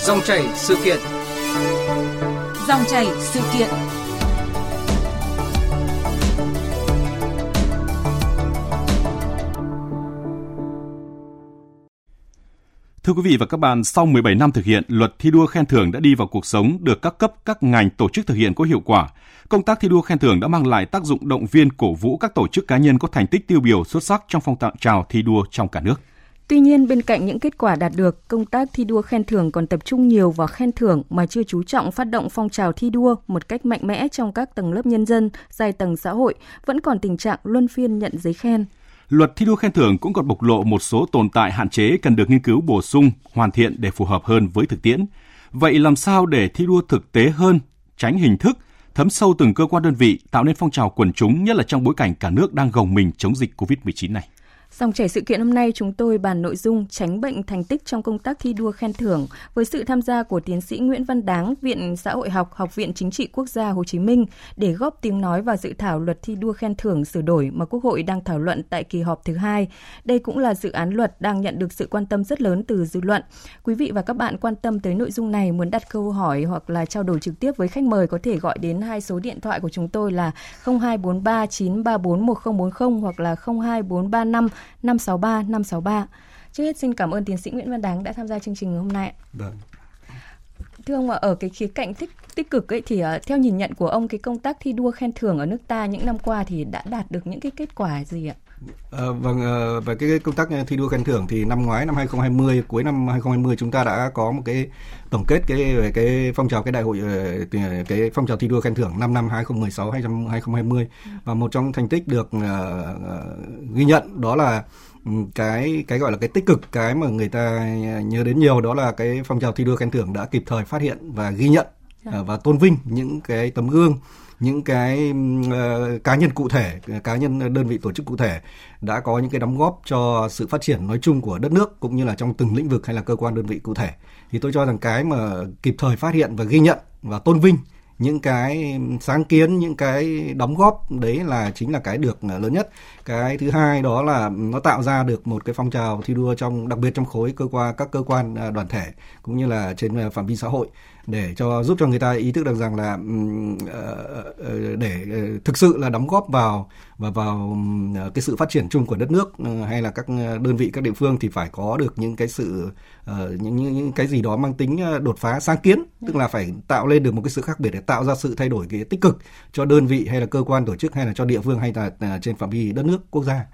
Dòng chảy sự kiện. Dòng chảy sự kiện. Thưa quý vị và các bạn, sau 17 năm thực hiện, luật thi đua khen thưởng đã đi vào cuộc sống, được các cấp, các ngành tổ chức thực hiện có hiệu quả. Công tác thi đua khen thưởng đã mang lại tác dụng động viên cổ vũ các tổ chức cá nhân có thành tích tiêu biểu xuất sắc trong phong trào thi đua trong cả nước. Tuy nhiên, bên cạnh những kết quả đạt được, công tác thi đua khen thưởng còn tập trung nhiều vào khen thưởng mà chưa chú trọng phát động phong trào thi đua một cách mạnh mẽ trong các tầng lớp nhân dân, giai tầng xã hội, vẫn còn tình trạng luân phiên nhận giấy khen. Luật thi đua khen thưởng cũng còn bộc lộ một số tồn tại hạn chế cần được nghiên cứu bổ sung, hoàn thiện để phù hợp hơn với thực tiễn. Vậy làm sao để thi đua thực tế hơn, tránh hình thức, thấm sâu từng cơ quan đơn vị, tạo nên phong trào quần chúng, nhất là trong bối cảnh cả nước đang gồng mình chống dịch Covid-19 này? Dòng chảy sự kiện hôm nay chúng tôi bàn nội dung tránh bệnh thành tích trong công tác thi đua khen thưởng với sự tham gia của tiến sĩ Nguyễn Văn Đáng, Viện Xã hội học, Học viện Chính trị Quốc gia Hồ Chí Minh để góp tiếng nói vào dự thảo luật thi đua khen thưởng sửa đổi mà Quốc hội đang thảo luận tại kỳ họp thứ 2. Đây cũng là dự án luật đang nhận được sự quan tâm rất lớn từ dư luận. Quý vị và các bạn quan tâm tới nội dung này, muốn đặt câu hỏi hoặc là trao đổi trực tiếp với khách mời có thể gọi đến hai số điện thoại của chúng tôi là 0243 934 1040 hoặc là 02435 563 563. Trước hết xin cảm ơn tiến sĩ Nguyễn Văn Đáng đã tham gia chương trình hôm nay. Vâng. Thưa ông, ở cái khía cạnh tích cực ấy, thì theo nhìn nhận của ông, cái công tác thi đua khen thưởng ở nước ta những năm qua thì đã đạt được những cái kết quả gì ạ? Về cái công tác thi đua khen thưởng thì năm ngoái, năm 2020, cuối năm 2020 chúng ta đã có một cái tổng kết về cái phong trào, cái đại hội, cái phong trào thi đua khen thưởng 5 năm 2016-2020, và một trong thành tích được ghi nhận đó là cái gọi là cái tích cực, cái mà người ta nhớ đến nhiều, đó là cái phong trào thi đua khen thưởng đã kịp thời phát hiện và ghi nhận và tôn vinh những cái tấm gương, những cái cá nhân cụ thể, cá nhân đơn vị tổ chức cụ thể đã có những cái đóng góp cho sự phát triển nói chung của đất nước cũng như là trong từng lĩnh vực hay là cơ quan đơn vị cụ thể. Thì tôi cho rằng cái mà kịp thời phát hiện và ghi nhận và tôn vinh những cái sáng kiến, những cái đóng góp đấy chính là cái được lớn nhất. Cái thứ hai đó là nó tạo ra được một cái phong trào thi đua đặc biệt trong khối các cơ quan đoàn thể cũng như là trên phạm vi xã hội, để giúp cho người ta ý thức được rằng là để thực sự là đóng góp vào cái sự phát triển chung của đất nước hay là các đơn vị, các địa phương thì phải có được những cái sự những cái gì đó mang tính đột phá, sáng kiến, tức là phải tạo lên được một cái sự khác biệt để tạo ra sự thay đổi cái tích cực cho đơn vị hay là cơ quan tổ chức hay là cho địa phương hay là trên phạm vi đất nước, quốc gia.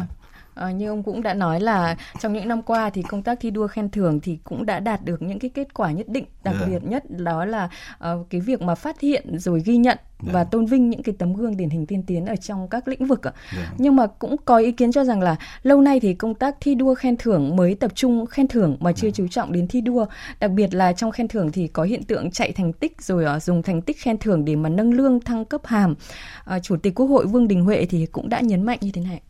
Như ông cũng đã nói là trong những năm qua thì công tác thi đua khen thưởng thì cũng đã đạt được những cái kết quả nhất định, đặc biệt nhất đó là cái việc mà phát hiện rồi ghi nhận và tôn vinh những cái tấm gương điển hình tiên tiến ở trong các lĩnh vực. Nhưng mà cũng có ý kiến cho rằng là lâu nay thì công tác thi đua khen thưởng mới tập trung khen thưởng mà chưa chú trọng đến thi đua, đặc biệt là trong khen thưởng thì có hiện tượng chạy thành tích rồi dùng thành tích khen thưởng để mà nâng lương, thăng cấp hàm. Chủ tịch Quốc hội Vương Đình Huệ thì cũng đã nhấn mạnh như thế này.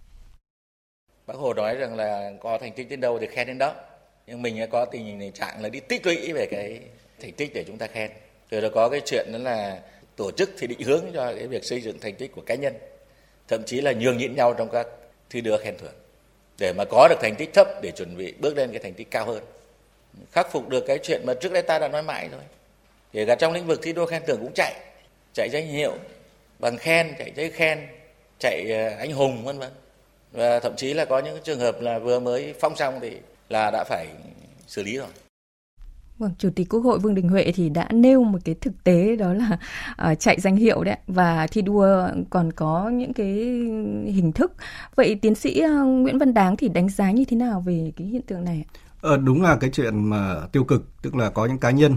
Bác Hồ nói rằng là có thành tích đến đâu thì khen đến đó, nhưng mình có tình trạng là đi tích lũy về cái thành tích để chúng ta khen. Rồi là có cái chuyện đó là tổ chức thì định hướng cho cái việc xây dựng thành tích của cá nhân, thậm chí là nhường nhịn nhau trong các thi đua khen thưởng để mà có được thành tích thấp để chuẩn bị bước lên cái thành tích cao hơn, khắc phục được cái chuyện mà trước đây ta đã nói mãi rồi. Kể cả trong lĩnh vực thi đua khen thưởng cũng chạy danh hiệu, bằng khen, chạy giấy khen, chạy anh hùng vân vân. Và thậm chí là có những trường hợp là vừa mới phong xong thì là đã phải xử lý rồi. Vâng, Chủ tịch Quốc hội Vương Đình Huệ thì đã nêu một cái thực tế đó là chạy danh hiệu đấy, và thi đua còn có những cái hình thức. Vậy tiến sĩ Nguyễn Văn Đáng thì đánh giá như thế nào về cái hiện tượng này? Đúng là cái chuyện mà tiêu cực, tức là có những cá nhân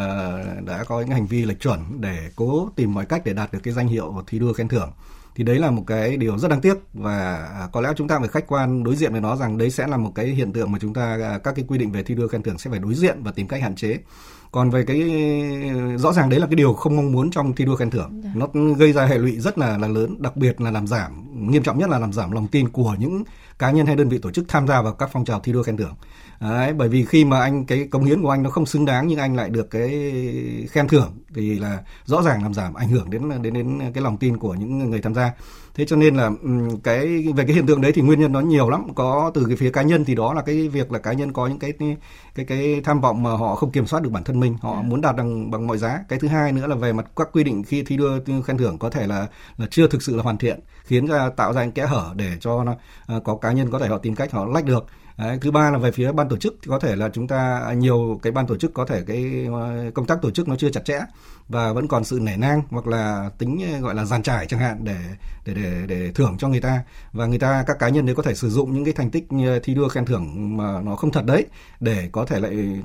đã có những hành vi lệch chuẩn để cố tìm mọi cách để đạt được cái danh hiệu thi đua khen thưởng. Thì đấy là một cái điều rất đáng tiếc, và có lẽ chúng ta phải khách quan đối diện với nó, rằng đấy sẽ là một cái hiện tượng mà chúng ta, các cái quy định về thi đua khen thưởng sẽ phải đối diện và tìm cách hạn chế. Còn về cái rõ ràng đấy là cái điều không mong muốn trong thi đua khen thưởng, nó gây ra hệ lụy rất là lớn, đặc biệt là làm giảm, nghiêm trọng nhất là làm giảm lòng tin của những cá nhân hay đơn vị tổ chức tham gia vào các phong trào thi đua khen thưởng. Đấy, bởi vì khi mà cái cống hiến của anh nó không xứng đáng nhưng anh lại được cái khen thưởng thì là rõ ràng làm giảm ảnh hưởng đến cái lòng tin của những người tham gia. Thế cho nên là về cái hiện tượng đấy thì nguyên nhân nó nhiều lắm. Có từ cái phía cá nhân thì đó là cái việc là cá nhân có những cái tham vọng mà họ không kiểm soát được bản thân mình, họ muốn đạt bằng mọi giá. Cái thứ hai nữa là về mặt các quy định khi thi đua khen thưởng có thể là chưa thực sự là hoàn thiện, khiến ra tạo ra những kẽ hở để cho nó có cá nhân có thể họ tìm cách họ lách được. Đấy, thứ ba là về phía ban tổ chức thì có thể là chúng ta nhiều cái ban tổ chức có thể cái công tác tổ chức nó chưa chặt chẽ và vẫn còn sự nể nang hoặc là tính gọi là dàn trải chẳng hạn để thưởng cho người ta, và các cá nhân đấy có thể sử dụng những cái thành tích thi đua khen thưởng mà nó không thật đấy để có thể lại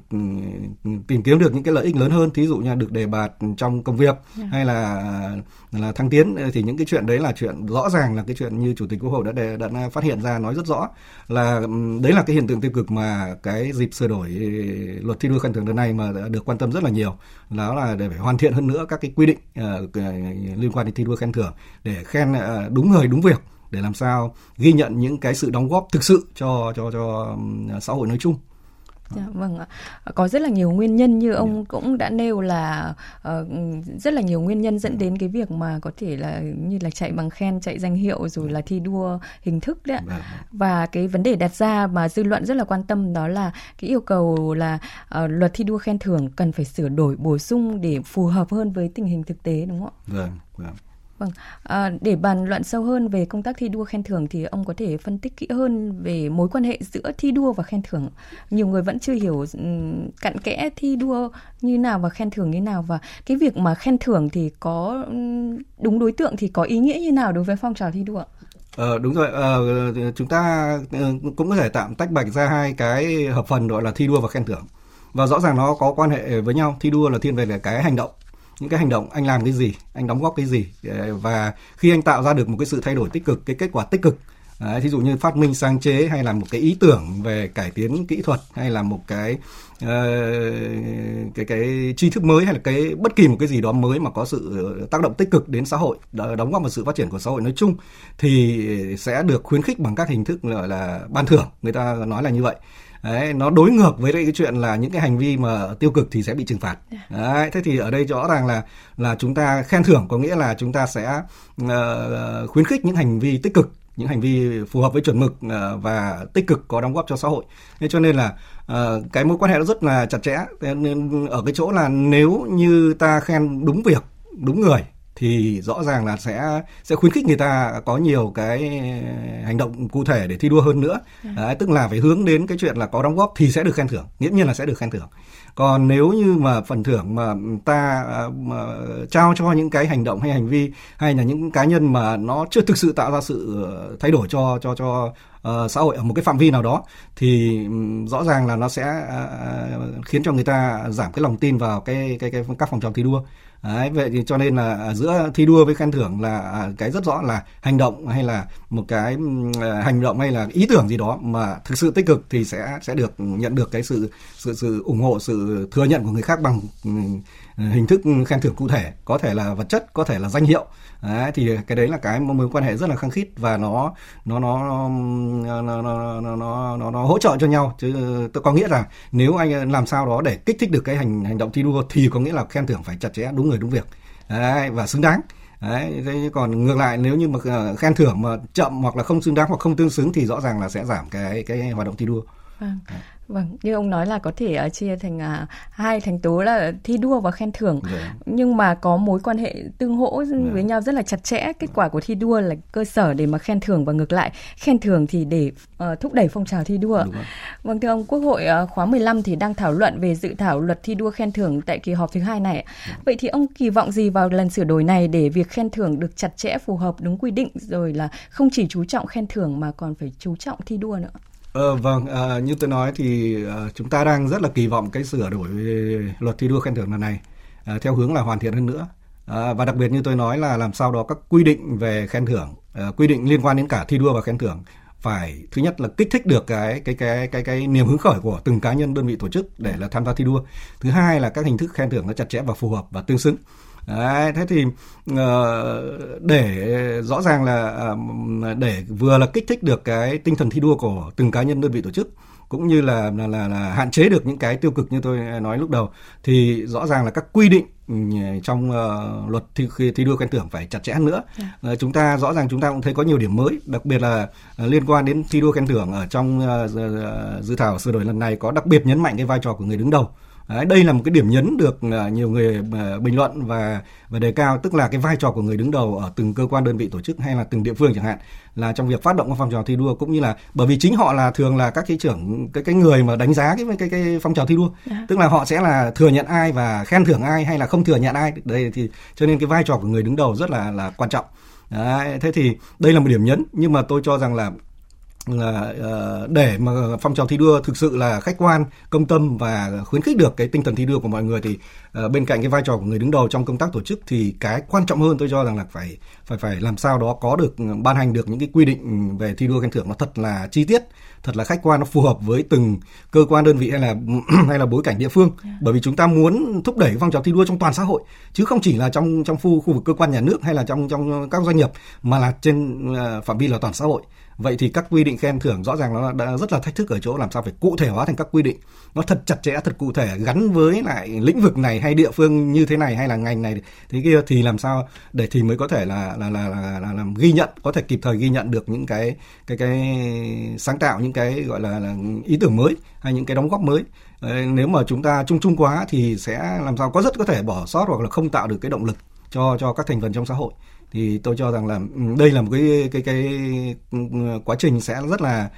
tìm kiếm được những cái lợi ích lớn hơn, thí dụ như được đề bạt trong công việc hay là thăng tiến. Thì những cái chuyện đấy là chuyện rõ ràng là cái chuyện như Chủ tịch Quốc hội đã phát hiện ra, nói rất rõ là đấy là cái hiện tượng tiêu cực mà cái dịp sửa đổi luật thi đua khen thưởng lần này mà được quan tâm rất là nhiều, đó là để phải hoàn thiện hơn nữa các cái quy định liên quan đến thi đua khen thưởng để khen đúng người đúng việc, để làm sao ghi nhận những cái sự đóng góp thực sự cho xã hội nói chung. Dạ, vâng ạ. Có rất là nhiều nguyên nhân như ông cũng đã nêu là rất là nhiều nguyên nhân dẫn đến cái việc mà có thể là như là chạy bằng khen, chạy danh hiệu rồi là thi đua hình thức đấy. Và cái vấn đề đặt ra mà dư luận rất là quan tâm đó là cái yêu cầu là luật thi đua khen thưởng cần phải sửa đổi bổ sung để phù hợp hơn với tình hình thực tế, đúng không ạ? Vâng. Vâng, để bàn luận sâu hơn về công tác thi đua khen thưởng thì ông có thể phân tích kỹ hơn về mối quan hệ giữa thi đua và khen thưởng. Nhiều người vẫn chưa hiểu cặn kẽ thi đua như nào và khen thưởng như nào, và cái việc mà khen thưởng thì có đúng đối tượng thì có ý nghĩa như nào đối với phong trào thi đua? Đúng rồi, chúng ta cũng có thể tạm tách bạch ra hai cái hợp phần gọi là thi đua và khen thưởng. Và rõ ràng nó có quan hệ với nhau. Thi đua là thiên về là cái hành động, những cái hành động anh làm cái gì, anh đóng góp cái gì, và khi anh tạo ra được một cái sự thay đổi tích cực, cái kết quả tích cực, thí dụ như phát minh sáng chế hay là một cái ý tưởng về cải tiến kỹ thuật hay là một cái tri thức mới hay là cái bất kỳ một cái gì đó mới mà có sự tác động tích cực đến xã hội, đóng góp vào sự phát triển của xã hội nói chung, thì sẽ được khuyến khích bằng các hình thức là ban thưởng, người ta nói là như vậy. Đấy, nó đối ngược với cái chuyện là những cái hành vi mà tiêu cực thì sẽ bị trừng phạt. Đấy, thế thì ở đây rõ ràng là chúng ta khen thưởng có nghĩa là chúng ta sẽ khuyến khích những hành vi tích cực, những hành vi phù hợp với chuẩn mực và tích cực có đóng góp cho xã hội. Thế cho nên là cái mối quan hệ nó rất là chặt chẽ. Nên ở cái chỗ là nếu như ta khen đúng việc, đúng người thì rõ ràng là sẽ khuyến khích người ta có nhiều cái hành động cụ thể để thi đua hơn nữa. Đấy, tức là phải hướng đến cái chuyện là có đóng góp thì sẽ được khen thưởng, nghiễm nhiên là sẽ được khen thưởng. Còn nếu như mà phần thưởng mà ta trao cho những cái hành động hay hành vi hay là những cá nhân mà nó chưa thực sự tạo ra sự thay đổi cho xã hội ở một cái phạm vi nào đó, thì rõ ràng là nó sẽ khiến cho người ta giảm cái lòng tin vào các phong trào thi đua. Đấy, vậy thì cho nên là giữa thi đua với khen thưởng là cái rất rõ là hành động hay là một cái hành động hay là ý tưởng gì đó mà thực sự tích cực thì sẽ được nhận được cái sự ủng hộ, sự thừa nhận của người khác bằng hình thức khen thưởng cụ thể, có thể là vật chất, có thể là danh hiệu. Đấy, thì cái đấy là cái mối quan hệ rất là khăng khít và nó hỗ trợ cho nhau, chứ tôi có nghĩa là nếu anh làm sao đó để kích thích được cái hành động thi đua thì có nghĩa là khen thưởng phải chặt chẽ, đúng người đúng việc. Đấy, và xứng đáng. Đấy, còn ngược lại nếu như mà khen thưởng mà chậm hoặc là không xứng đáng hoặc không tương xứng thì rõ ràng là sẽ giảm cái hoạt động thi đua. Vâng, như ông nói là có thể chia thành hai thành tố là thi đua và khen thưởng, nhưng mà có mối quan hệ tương hỗ với nhau rất là chặt chẽ. Kết quả của thi đua là cơ sở để mà khen thưởng và ngược lại, khen thưởng thì để thúc đẩy phong trào thi đua. Vâng, thưa ông, Quốc hội khóa 15 thì đang thảo luận về dự thảo luật thi đua khen thưởng tại kỳ họp thứ 2 này. Vậy thì ông kỳ vọng gì vào lần sửa đổi này để việc khen thưởng được chặt chẽ, phù hợp, đúng quy định, rồi là không chỉ chú trọng khen thưởng mà còn phải chú trọng thi đua nữa? Vâng, như tôi nói thì chúng ta đang rất là kỳ vọng cái sửa đổi luật thi đua khen thưởng lần này theo hướng là hoàn thiện hơn nữa, và đặc biệt như tôi nói là làm sao đó các quy định về khen thưởng, quy định liên quan đến cả thi đua và khen thưởng phải thứ nhất là kích thích được cái niềm hứng khởi của từng cá nhân, đơn vị, tổ chức để là tham gia thi đua. Thứ hai là các hình thức khen thưởng nó chặt chẽ và phù hợp và tương xứng. Đấy, thế thì để rõ ràng là để vừa là kích thích được cái tinh thần thi đua của từng cá nhân, đơn vị, tổ chức, cũng như là hạn chế được những cái tiêu cực như tôi nói lúc đầu, thì rõ ràng là các quy định trong luật thi đua khen thưởng phải chặt chẽ hơn nữa. Chúng ta rõ ràng chúng ta cũng thấy có nhiều điểm mới, đặc biệt là liên quan đến thi đua khen thưởng ở trong dự thảo sửa đổi lần này có đặc biệt nhấn mạnh cái vai trò của người đứng đầu. Đấy, đây là một cái điểm nhấn được nhiều người bình luận và đề cao, tức là cái vai trò của người đứng đầu ở từng cơ quan, đơn vị, tổ chức hay là từng địa phương chẳng hạn, là trong việc phát động các phong trào thi đua, cũng như là bởi vì chính họ là thường là các cái trưởng cái người mà đánh giá cái phong trào thi đua, tức là họ sẽ là thừa nhận ai và khen thưởng ai hay là không thừa nhận ai. Đây thì cho nên cái vai trò của người đứng đầu rất là quan trọng. Đấy, thế thì đây là một điểm nhấn, nhưng mà tôi cho rằng là để mà phong trào thi đua thực sự là khách quan, công tâm và khuyến khích được cái tinh thần thi đua của mọi người, thì bên cạnh cái vai trò của người đứng đầu trong công tác tổ chức, thì cái quan trọng hơn tôi cho rằng là phải làm sao đó có được, ban hành được những cái quy định về thi đua khen thưởng nó thật là chi tiết, thật là khách quan, nó phù hợp với từng cơ quan, đơn vị hay là bối cảnh địa phương. Bởi vì chúng ta muốn thúc đẩy phong trào thi đua trong toàn xã hội, chứ không chỉ là trong khu vực cơ quan nhà nước hay là trong các doanh nghiệp, mà là trên phạm vi là toàn xã hội. Vậy thì các quy định khen thưởng rõ ràng nó đã rất là thách thức ở chỗ làm sao phải cụ thể hóa thành các quy định nó thật chặt chẽ, thật cụ thể, gắn với lại lĩnh vực này hay địa phương như thế này hay là ngành này thế kia, thì làm sao để thì mới có thể là làm ghi nhận, có thể kịp thời ghi nhận được những cái sáng tạo, những cái gọi là ý tưởng mới hay những cái đóng góp mới. Nếu mà chúng ta chung quá thì sẽ làm sao rất có thể bỏ sót hoặc là không tạo được cái động lực cho các thành phần trong xã hội. Thì tôi cho rằng là đây là một cái quá trình sẽ rất là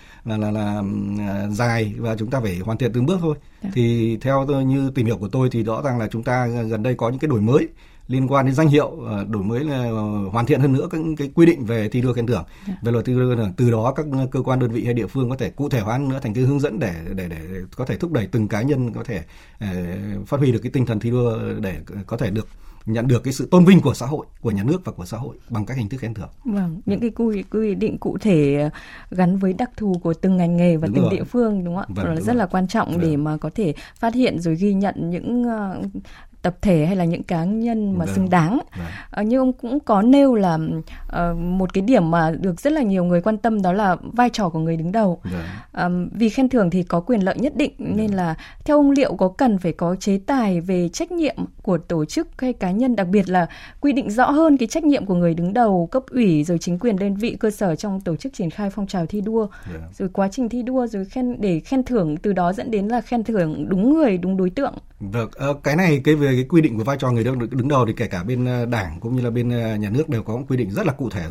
dài và chúng ta phải hoàn thiện từng bước thôi. Thì theo như tìm hiểu của tôi thì rõ ràng là chúng ta gần đây có những cái đổi mới liên quan đến danh hiệu, đổi mới là hoàn thiện hơn nữa các cái quy định về thi đua khen thưởng, về luật thi đua khen thưởng. Từ đó các cơ quan, đơn vị hay địa phương có thể cụ thể hóa hơn nữa thành cái hướng dẫn để có thể thúc đẩy từng cá nhân có thể phát huy được cái tinh thần thi đua để có thể nhận được cái sự tôn vinh của xã hội, của nhà nước và của xã hội bằng các hình thức khen thưởng. Vâng, những cái quy định cụ thể gắn với đặc thù của từng ngành nghề và từng địa phương, đúng không ạ? Rất là quan trọng để mà có thể phát hiện rồi ghi nhận những tập thể hay là những cá nhân mà xứng đáng. Nhưng ông cũng có nêu là một cái điểm mà được rất là nhiều người quan tâm, đó là vai trò của người đứng đầu. Vì khen thưởng thì có quyền lợi nhất định, nên là theo ông liệu có cần phải có chế tài về trách nhiệm của tổ chức hay cá nhân, đặc biệt là quy định rõ hơn cái trách nhiệm của người đứng đầu, cấp ủy rồi chính quyền đơn vị cơ sở trong tổ chức triển khai phong trào thi đua, rồi quá trình thi đua, rồi để khen thưởng, từ đó dẫn đến là khen thưởng đúng người, đúng đối tượng. Được, cái này về cái quy định của vai trò người đứng đầu thì kể cả bên Đảng cũng như là bên nhà nước đều có một quy định rất là cụ thể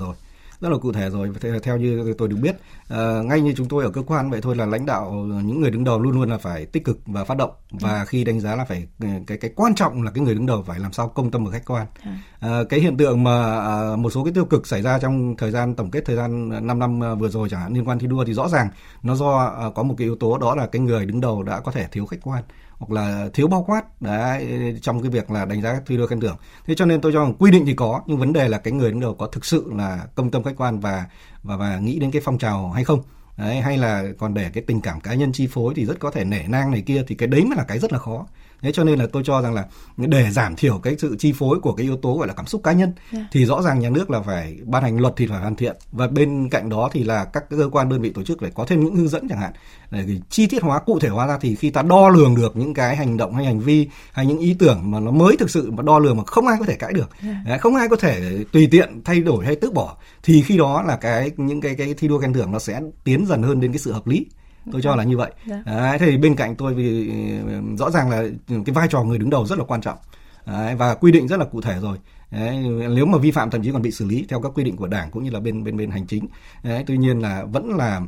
rồi. Theo như tôi được biết, ngay như chúng tôi ở cơ quan vậy thôi, là lãnh đạo, những người đứng đầu luôn luôn là phải tích cực và phát động, và khi đánh giá là phải cái quan trọng là cái người đứng đầu phải làm sao công tâm và khách quan. Cái hiện tượng mà một số cái tiêu cực xảy ra trong thời gian tổng kết thời gian 5 năm vừa rồi chẳng hạn liên quan thi đua, thì rõ ràng nó do có một cái yếu tố, đó là cái người đứng đầu đã có thể thiếu khách quan hoặc là thiếu bao quát đấy, trong cái việc là đánh giá thi đua khen thưởng. Thế cho nên tôi cho rằng quy định thì có, nhưng vấn đề là cái người đứng đầu có thực sự là công tâm khách quan và nghĩ đến cái phong trào hay không. Đấy, hay là còn để cái tình cảm cá nhân chi phối thì rất có thể nể nang này kia, thì cái đấy mới là cái rất là khó. Thế cho nên là tôi cho rằng là để giảm thiểu cái sự chi phối của cái yếu tố gọi là cảm xúc cá nhân, thì rõ ràng nhà nước là phải ban hành luật thì phải hoàn thiện, và bên cạnh đó thì là các cơ quan, đơn vị, tổ chức phải có thêm những hướng dẫn chẳng hạn để chi tiết hóa, cụ thể hóa ra, thì khi ta đo lường được những cái hành động hay hành vi hay những ý tưởng mà nó mới thực sự mà đo lường mà không ai có thể cãi được, không ai có thể tùy tiện thay đổi hay tước bỏ, thì khi đó là những cái thi đua khen thưởng nó sẽ tiến dần hơn đến cái sự hợp lý. Tôi cho là như vậy. Đấy, thì bên cạnh tôi vì rõ ràng là cái vai trò người đứng đầu rất là quan trọng. Đấy, và quy định rất là cụ thể rồi. Đấy, nếu mà vi phạm thậm chí còn bị xử lý theo các quy định của Đảng cũng như là bên hành chính. Đấy, tuy nhiên là vẫn là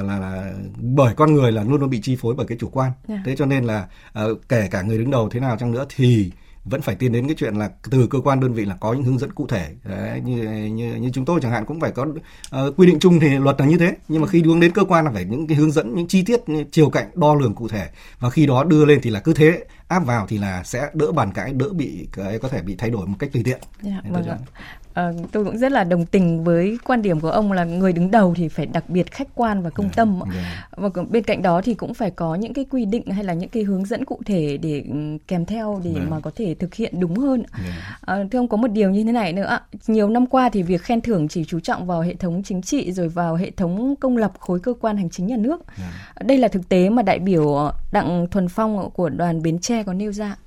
bởi con người là luôn luôn bị chi phối bởi cái chủ quan. Thế cho nên là kể cả người đứng đầu thế nào chăng nữa thì vẫn phải tiến đến cái chuyện là từ cơ quan, đơn vị là có những hướng dẫn cụ thể. Đấy, như chúng tôi chẳng hạn cũng phải có quy định chung thì luật là như thế, nhưng mà khi hướng đến cơ quan là phải những cái hướng dẫn, những chi tiết, những chiều cạnh đo lường cụ thể, và khi đó đưa lên thì là cứ thế áp vào thì là sẽ đỡ bàn cãi, đỡ bị có thể bị thay đổi một cách tùy tiện. Tôi cũng rất là đồng tình với quan điểm của ông là người đứng đầu thì phải đặc biệt khách quan và công tâm. Và bên cạnh đó thì cũng phải có những cái quy định hay là những cái hướng dẫn cụ thể để kèm theo để mà có thể thực hiện đúng hơn. Thưa ông, có một điều như thế này nữa. Nhiều năm qua thì việc khen thưởng chỉ chú trọng vào hệ thống chính trị rồi vào hệ thống công lập khối cơ quan hành chính nhà nước. Đây là thực tế mà đại biểu Đặng Thuần Phong của đoàn Bến Tre có nêu ra.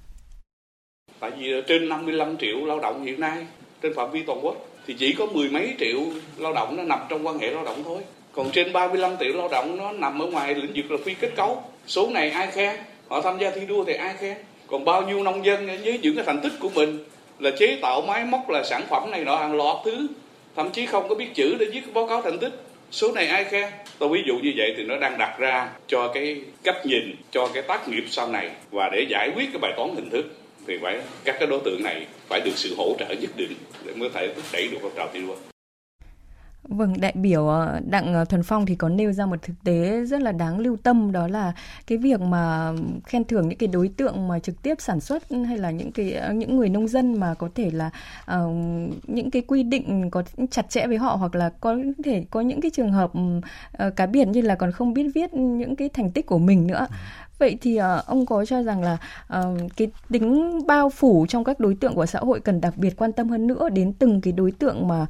Tại vì trên 55 triệu lao động hiện nay trên phạm vi toàn quốc thì chỉ có 10 mấy triệu lao động nó nằm trong quan hệ lao động thôi. Còn trên 35 triệu lao động nó nằm ở ngoài lĩnh vực là phi kết cấu. Số này ai khen? Họ tham gia thi đua thì ai khen? Còn bao nhiêu nông dân với những cái thành tích của mình là chế tạo máy móc, là sản phẩm này nọ hàng loạt thứ, thậm chí không có biết chữ để viết báo cáo thành tích. Số này ai khen? Tôi ví dụ như vậy thì nó đang đặt ra cho cái cách nhìn, cho cái tác nghiệp sau này, và để giải quyết cái bài toán hình thức thì phải các cái đối tượng này phải được sự hỗ trợ nhất định để mới thể thúc đẩy được phong trào thi đua. Vâng, đại biểu Đặng Thuần Phong thì có nêu ra một thực tế rất là đáng lưu tâm, đó là cái việc mà khen thưởng những cái đối tượng mà trực tiếp sản xuất hay là những người nông dân mà có thể là những cái quy định có chặt chẽ với họ, hoặc là có thể có những cái trường hợp cá biệt như là còn không biết viết những cái thành tích của mình nữa. Vậy thì ông có cho rằng là cái tính bao phủ trong các đối tượng của xã hội cần đặc biệt quan tâm hơn nữa đến từng cái đối tượng mà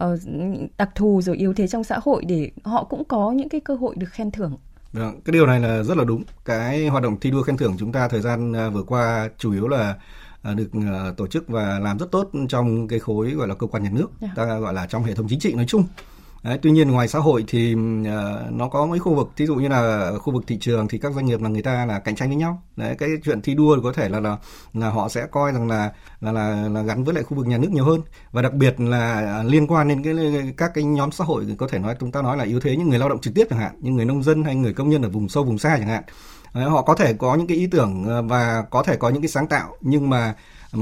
đặc thù rồi yếu thế trong xã hội để họ cũng có những cái cơ hội được khen thưởng? Cái điều này là rất là đúng. Cái hoạt động thi đua khen thưởng chúng ta thời gian vừa qua chủ yếu là được tổ chức và làm rất tốt trong cái khối gọi là cơ quan nhà nước, ta gọi là trong hệ thống chính trị nói chung. Đấy, tuy nhiên ngoài xã hội thì nó có mấy khu vực, ví dụ như là khu vực thị trường thì các doanh nghiệp là người ta là cạnh tranh với nhau. Đấy, cái chuyện thi đua thì có thể là họ sẽ coi rằng là gắn với lại khu vực nhà nước nhiều hơn, và đặc biệt là liên quan đến các cái nhóm xã hội có thể nói chúng ta nói là yếu thế, những người lao động trực tiếp chẳng hạn, như người nông dân hay người công nhân ở vùng sâu vùng xa chẳng hạn. Đấy, họ có thể có những cái ý tưởng và có thể có những cái sáng tạo, nhưng mà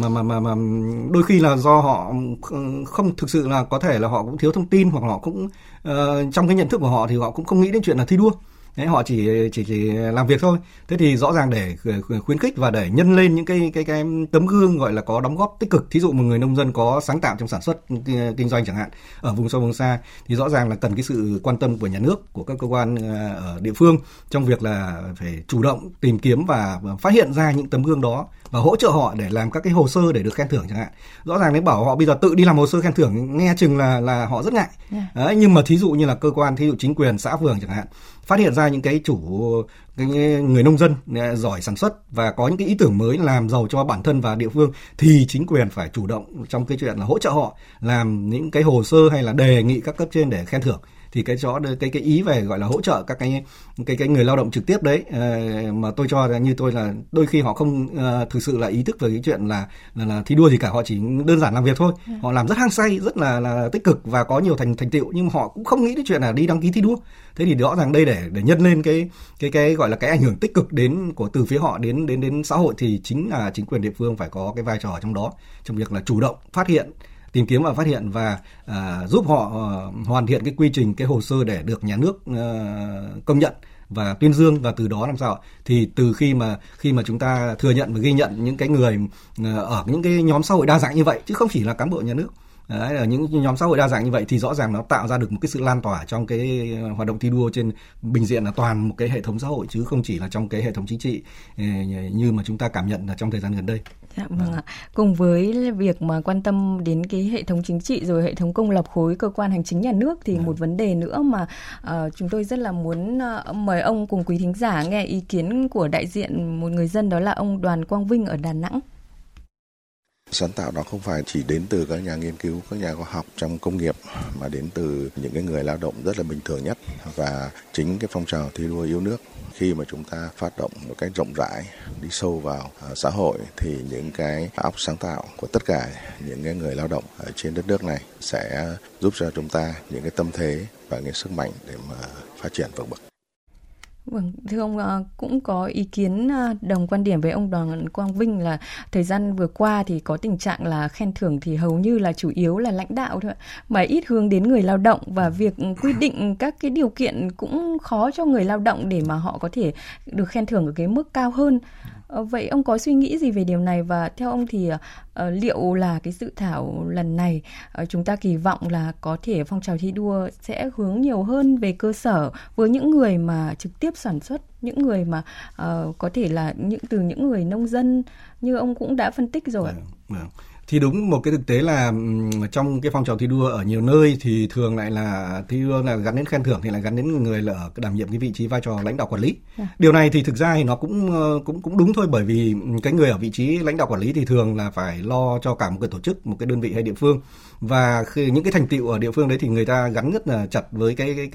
đôi khi là do họ không thực sự là có thể là họ cũng thiếu thông tin, hoặc họ cũng trong cái nhận thức của họ thì họ cũng không nghĩ đến chuyện là thi đua. Đấy, họ chỉ làm việc thôi. Thế thì rõ ràng để khuyến khích và để nhân lên những cái tấm gương gọi là có đóng góp tích cực, thí dụ một người nông dân có sáng tạo trong sản xuất kinh doanh chẳng hạn ở vùng sâu vùng xa, thì rõ ràng là cần cái sự quan tâm của nhà nước, của các cơ quan ở địa phương trong việc là phải chủ động tìm kiếm và phát hiện ra những tấm gương đó và hỗ trợ họ để làm các cái hồ sơ để được khen thưởng chẳng hạn. Rõ ràng nếu bảo họ bây giờ tự đi làm hồ sơ khen thưởng nghe chừng là họ rất ngại. Đấy, nhưng mà thí dụ như là cơ quan, thí dụ chính quyền xã phường chẳng hạn, phát hiện ra những cái người nông dân giỏi sản xuất và có những cái ý tưởng mới làm giàu cho bản thân và địa phương, thì chính quyền phải chủ động trong cái chuyện là hỗ trợ họ làm những cái hồ sơ hay là đề nghị các cấp trên để khen thưởng. Thì cái ý về gọi là hỗ trợ các cái người lao động trực tiếp đấy, mà tôi cho là như tôi là đôi khi họ không thực sự là ý thức về cái chuyện là thi đua gì cả, họ chỉ đơn giản làm việc thôi. Họ làm rất hăng say, rất là tích cực và có nhiều thành tựu, nhưng mà họ cũng không nghĩ đến chuyện là đi đăng ký thi đua. Thế thì rõ ràng đây để nhân lên cái gọi là cái ảnh hưởng tích cực đến từ phía họ đến xã hội, thì chính là chính quyền địa phương phải có cái vai trò trong đó, trong việc là chủ động phát hiện, tìm kiếm và phát hiện và giúp họ hoàn thiện cái quy trình, cái hồ sơ để được nhà nước công nhận và tuyên dương, và từ đó làm sao thì từ khi mà chúng ta thừa nhận và ghi nhận những cái người ở những cái nhóm xã hội đa dạng như vậy, chứ không chỉ là cán bộ nhà nước. Đấy, ở những nhóm xã hội đa dạng như vậy thì rõ ràng nó tạo ra được một cái sự lan tỏa trong cái hoạt động thi đua trên bình diện là toàn một cái hệ thống xã hội, chứ không chỉ là trong cái hệ thống chính trị như mà chúng ta cảm nhận là trong thời gian gần đây. Dạ, vâng ạ. Cùng với việc mà quan tâm đến cái hệ thống chính trị rồi hệ thống công lập khối cơ quan hành chính nhà nước thì một vấn đề nữa mà chúng tôi rất là muốn mời ông cùng quý thính giả nghe ý kiến của đại diện một người dân, đó là ông Đoàn Quang Vinh ở Đà Nẵng. Sáng tạo đó không phải chỉ đến từ các nhà nghiên cứu, các nhà khoa học trong công nghiệp, mà đến từ những cái người lao động rất là bình thường nhất. Và chính cái phong trào thi đua yêu nước, khi mà chúng ta phát động một cách rộng rãi, đi sâu vào xã hội, thì những cái óc sáng tạo của tất cả những cái người lao động ở trên đất nước này sẽ giúp cho chúng ta những cái tâm thế và cái sức mạnh để mà phát triển vượt bậc. Vâng, thưa ông, cũng có ý kiến đồng quan điểm với ông Đoàn Quang Vinh là thời gian vừa qua thì có tình trạng là khen thưởng thì hầu như là chủ yếu là lãnh đạo thôi, mà ít hướng đến người lao động, và việc quy định các cái điều kiện cũng khó cho người lao động để mà họ có thể được khen thưởng ở cái mức cao hơn. Vậy ông có suy nghĩ gì về điều này, và theo ông thì liệu là cái dự thảo lần này chúng ta kỳ vọng là có thể phong trào thi đua sẽ hướng nhiều hơn về cơ sở với những người mà trực tiếp sản xuất, những người mà có thể là từ những người nông dân như ông cũng đã phân tích rồi. Thì đúng, một cái thực tế là trong cái phong trào thi đua ở nhiều nơi thì thường lại là thi đua là gắn đến khen thưởng thì lại gắn đến người là ở đảm nhiệm cái vị trí vai trò lãnh đạo quản lý. Điều này thì thực ra thì nó cũng đúng thôi, bởi vì cái người ở vị trí lãnh đạo quản lý thì thường là phải lo cho cả một cái tổ chức, một cái đơn vị hay địa phương, và những cái thành tựu ở địa phương đấy thì người ta gắn rất là chặt với cái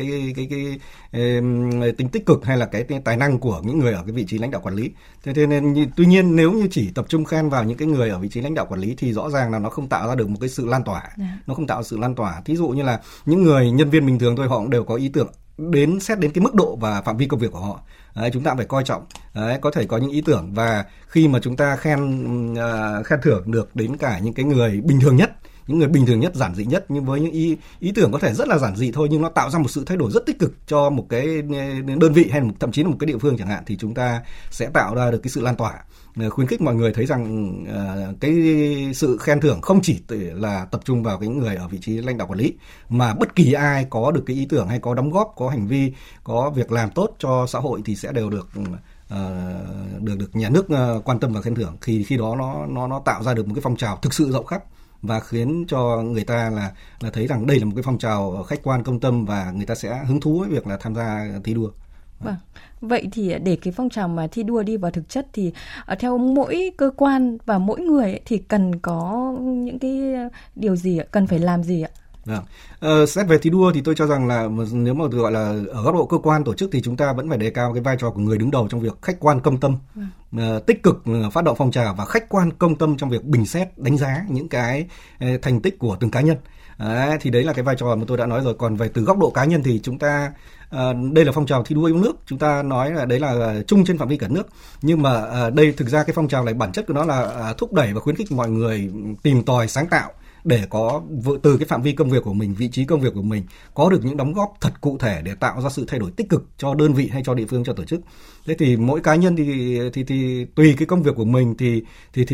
tính tích cực hay là cái tài năng của những người ở cái vị trí lãnh đạo quản lý. Thế nên tuy nhiên nếu như chỉ tập trung khen vào những cái người ở vị trí lãnh đạo quản lý thì rõ ràng là nó không tạo ra được một cái sự lan tỏa. Nó không tạo ra sự lan tỏa. Thí dụ như là những người nhân viên bình thường thôi, họ cũng đều có ý tưởng xét đến cái mức độ và phạm vi công việc của họ. Đấy, chúng ta phải coi trọng. Đấy, có thể có những ý tưởng, và khi mà chúng ta khen thưởng được đến cả những cái người bình thường nhất, những người bình thường nhất, giản dị nhất, nhưng với những ý tưởng có thể rất là giản dị thôi, nhưng nó tạo ra một sự thay đổi rất tích cực cho một cái đơn vị hay thậm chí là một cái địa phương chẳng hạn, thì chúng ta sẽ tạo ra được cái sự lan tỏa. Khuyến khích mọi người thấy rằng cái sự khen thưởng không chỉ là tập trung vào cái người ở vị trí lãnh đạo quản lý, mà bất kỳ ai có được cái ý tưởng hay có đóng góp, có hành vi, có việc làm tốt cho xã hội thì sẽ đều được nhà nước quan tâm và khen thưởng. Khi đó nó tạo ra được một cái phong trào thực sự rộng khắp và khiến cho người ta là thấy rằng đây là một cái phong trào khách quan, công tâm, và người ta sẽ hứng thú với việc là tham gia thi đua. Vâng. Vậy thì để cái phong trào mà thi đua đi vào thực chất thì theo mỗi cơ quan và mỗi người ấy, thì cần có những cái điều gì, cần phải làm gì ạ? Xét về thi đua thì tôi cho rằng là nếu mà gọi là ở góc độ cơ quan tổ chức thì chúng ta vẫn phải đề cao cái vai trò của người đứng đầu trong việc khách quan công tâm, tích cực phát động phong trào và khách quan công tâm trong việc bình xét, đánh giá những cái thành tích của từng cá nhân. Thì đấy là cái vai trò mà tôi đã nói rồi. Còn về từ góc độ cá nhân thì chúng ta đây là phong trào thi đua yêu nước, chúng ta nói là đấy là chung trên phạm vi cả nước, nhưng mà đây thực ra cái phong trào này bản chất của nó là thúc đẩy và khuyến khích mọi người tìm tòi sáng tạo để có từ cái phạm vi công việc của mình, vị trí công việc của mình có được những đóng góp thật cụ thể để tạo ra sự thay đổi tích cực cho đơn vị hay cho địa phương, cho tổ chức. Thế thì mỗi cá nhân thì tùy cái công việc của mình thì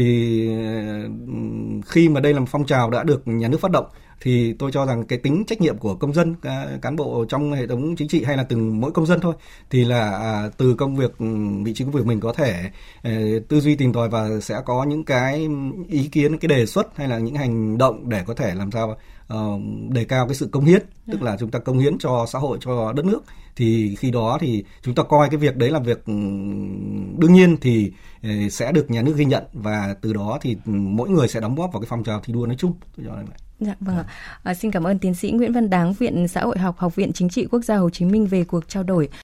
khi mà đây là một phong trào đã được nhà nước phát động thì tôi cho rằng cái tính trách nhiệm của công dân, cán bộ trong hệ thống chính trị hay là từng mỗi công dân thôi, thì là từ công việc, vị trí công việc mình có thể tư duy tìm tòi và sẽ có những cái ý kiến, cái đề xuất hay là những hành động để có thể làm sao đề cao cái sự cống hiến, tức là chúng ta cống hiến cho xã hội, cho đất nước. Thì khi đó thì chúng ta coi cái việc đấy là việc đương nhiên thì sẽ được nhà nước ghi nhận, và từ đó thì mỗi người sẽ đóng góp vào cái phong trào thi đua nói chung. Tôi cho là vậy. Dạ vâng ạ. Xin cảm ơn tiến sĩ Nguyễn Văn Đáng, Viện Xã hội học, Học viện Chính trị Quốc gia Hồ Chí Minh về cuộc trao đổi.